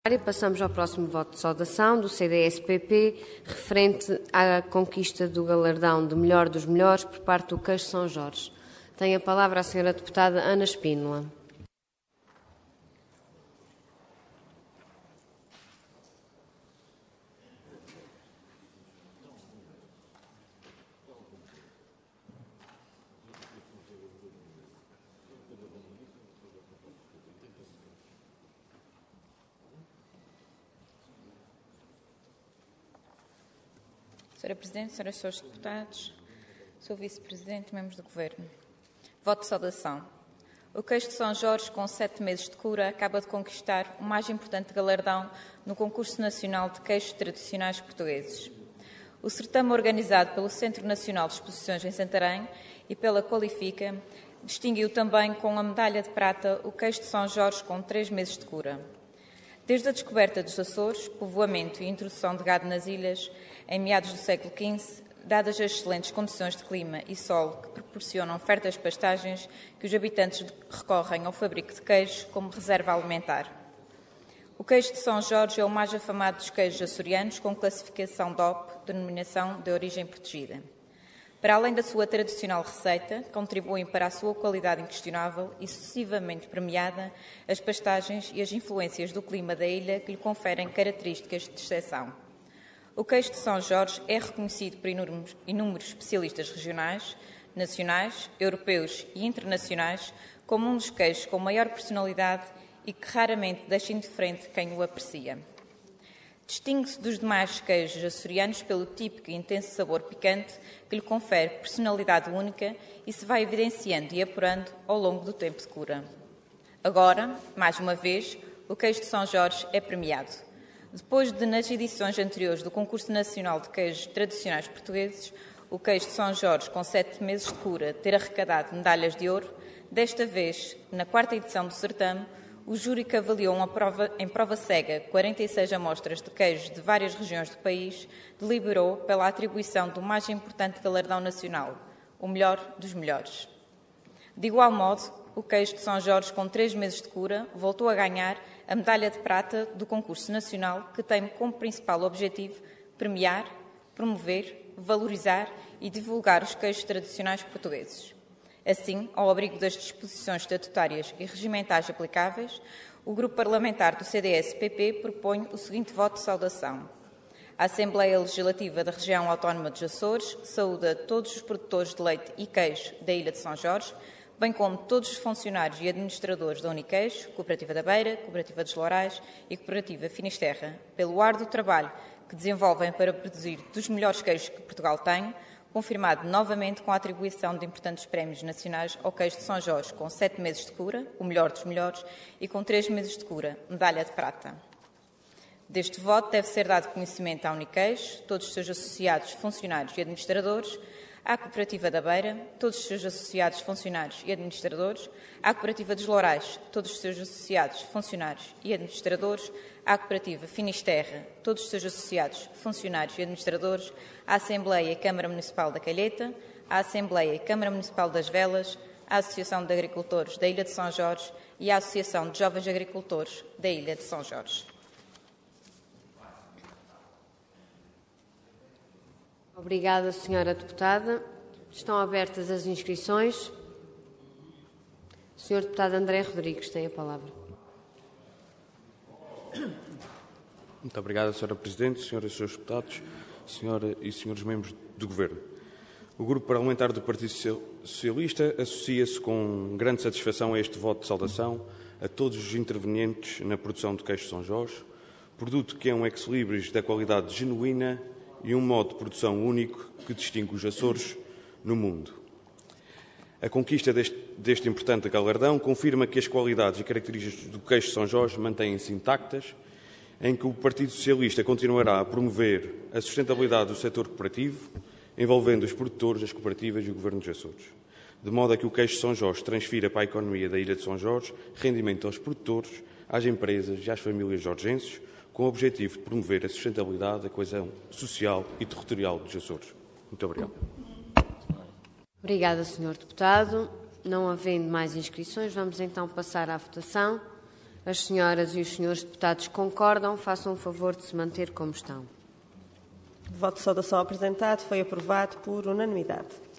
Passamos ao próximo voto de saudação do CDS-PP, referente à conquista do galardão de melhor dos melhores por parte do Queijo São Jorge. Tem a palavra a senhora deputada Ana Espínola. Senhora Presidente, senhoras e senhores deputados, Sr. Vice-Presidente, membros do Governo. Voto de saudação. O Queijo de São Jorge, com 7 meses de cura, acaba de conquistar o mais importante galardão no Concurso Nacional de Queijos Tradicionais Portugueses. O certame, organizado pelo Centro Nacional de Exposições em Santarém e pela Qualifica, distinguiu também com a medalha de prata o Queijo de São Jorge com 3 meses de cura. Desde a descoberta dos Açores, povoamento e introdução de gado nas ilhas, em meados do século XV, dadas as excelentes condições de clima e solo que proporcionam férteis pastagens, que os habitantes recorrem ao fabrico de queijos como reserva alimentar. O queijo de São Jorge é o mais afamado dos queijos açorianos, com classificação DOP, denominação de origem protegida. Para além da sua tradicional receita, contribuem para a sua qualidade inquestionável e sucessivamente premiada as pastagens e as influências do clima da ilha que lhe conferem características de exceção. O queijo de São Jorge é reconhecido por inúmeros especialistas regionais, nacionais, europeus e internacionais como um dos queijos com maior personalidade e que raramente deixa indiferente quem o aprecia. Distingue-se dos demais queijos açorianos pelo típico e intenso sabor picante que lhe confere personalidade única e se vai evidenciando e apurando ao longo do tempo de cura. Agora, mais uma vez, o queijo de São Jorge é premiado. Depois de, nas edições anteriores do Concurso Nacional de Queijos Tradicionais Portugueses, o queijo de São Jorge, com 7 meses de cura, ter arrecadado medalhas de ouro, desta vez, na 4ª edição do certame, o júri que avaliou em prova cega 46 amostras de queijos de várias regiões do país, deliberou pela atribuição do mais importante galardão nacional, o melhor dos melhores. De igual modo, o queijo de São Jorge, com 3 meses de cura, voltou a ganhar a medalha de prata do concurso nacional, que tem como principal objetivo premiar, promover, valorizar e divulgar os queijos tradicionais portugueses. Assim, ao abrigo das disposições estatutárias e regimentais aplicáveis, o Grupo Parlamentar do CDS-PP propõe o seguinte voto de saudação. A Assembleia Legislativa da Região Autónoma dos Açores saúda todos os produtores de leite e queijo da Ilha de São Jorge, bem como todos os funcionários e administradores da Uniqueijo, Cooperativa da Beira, Cooperativa dos Lourais e Cooperativa Finisterra, pelo árduo trabalho que desenvolvem para produzir dos melhores queijos que Portugal tem, confirmado novamente com a atribuição de importantes prémios nacionais ao queijo de São Jorge, com 7 meses de cura, o melhor dos melhores, e com 3 meses de cura, medalha de prata. Deste voto deve ser dado conhecimento à Uniqueijo, todos os seus associados, funcionários e administradores, à Cooperativa da Beira, todos os seus associados, funcionários e administradores, à Cooperativa dos Lourais, todos os seus associados, funcionários e administradores, à Cooperativa Finisterra, todos os seus associados, funcionários e administradores, à Assembleia e Câmara Municipal da Calheta, à Assembleia e Câmara Municipal das Velas, à Associação de Agricultores da Ilha de São Jorge e à Associação de Jovens Agricultores da Ilha de São Jorge. Obrigada, senhora deputada. Estão abertas as inscrições. O senhor deputado André Rodrigues tem a palavra. Muito obrigado, senhora Presidente, senhoras e senhores deputados, senhora e senhores membros do Governo. O Grupo Parlamentar do Partido Socialista associa-se com grande satisfação a este voto de saudação a todos os intervenientes na produção de queijo de São Jorge, produto que é um ex-libris da qualidade genuína e um modo de produção único que distingue os Açores no mundo. A conquista deste importante galardão confirma que as qualidades e características do queijo de São Jorge mantêm-se intactas, em que o Partido Socialista continuará a promover a sustentabilidade do setor cooperativo, envolvendo os produtores, as cooperativas e o Governo dos Açores, de modo a que o queijo de São Jorge transfira para a economia da Ilha de São Jorge rendimento aos produtores, às empresas e às famílias jorgenses, com o objetivo de promover a sustentabilidade, a coesão social e territorial dos Açores. Muito obrigado. Obrigada, senhor deputado. Não havendo mais inscrições, vamos então passar à votação. As senhoras e os senhores deputados concordam, façam o favor de se manter como estão. O voto de saudação apresentado foi aprovado por unanimidade.